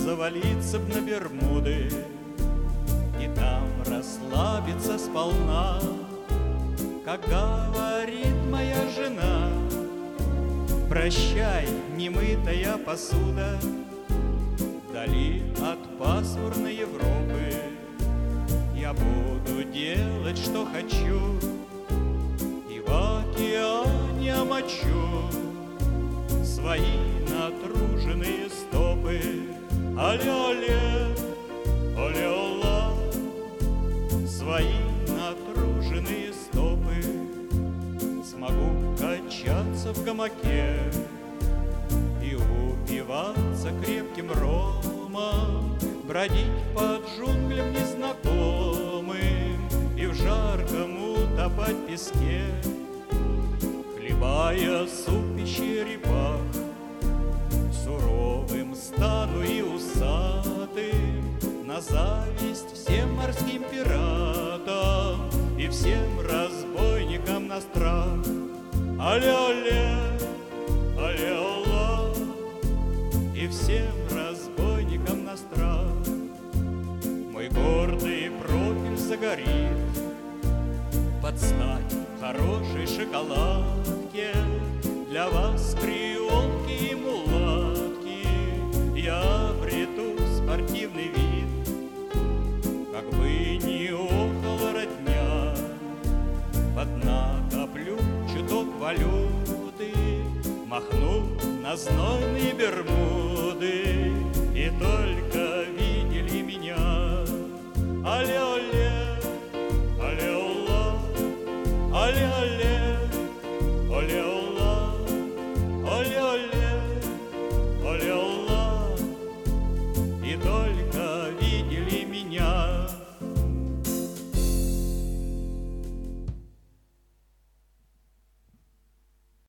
завалиться б на Бермуды и там расслабиться сполна. Как говорит моя жена: прощай, немытая посуда, вдали от пасмурной Европы я буду делать, что хочу, и в океане омочу свои натруженные стопы. Оле-оле, оле-ола, свои натруженные стопы. Смогу качаться в гамаке и упиваться крепким ромом, бродить по джунглям незнакомым и в жарком утопать песке, хлебая суп пещерепах. Суровым стану и усатым, на зависть всем морским пиратам и всем разбойникам на страх. Оле-оле, оле-ола, и всем разбойникам на страх. Мой гордый профиль загорит под стать хорошей шоколадке. Для вас, креолки и мулатки, я обрету спортивный вид. Как бы ни около родня, поднакоплю чуток валюты, махну на знойные Бермуды, и только видели меня. Оле-оле, оле-ола, оле-оле.